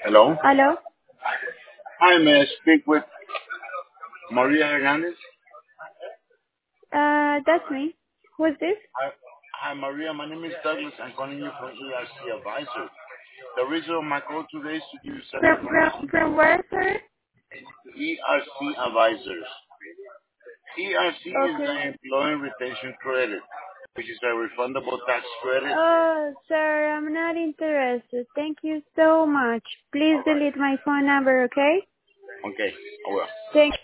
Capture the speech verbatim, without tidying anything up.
Hello. Hello? Hi, may I speak with Maria Hernandez? Uh, that's me. Who's this? Hi, hi, Maria. My name is Douglas. I'm calling you from E R C Advisors. The reason of my call today is to give you some From, from, information. from where, sir? E R C Advisors. E R C is Okay. the Employee Retention Credit, which is a refundable tax credit. Oh, sir, I'm not interested. Thank you so much. Please All right. delete my phone number, okay? Okay. I will. Thank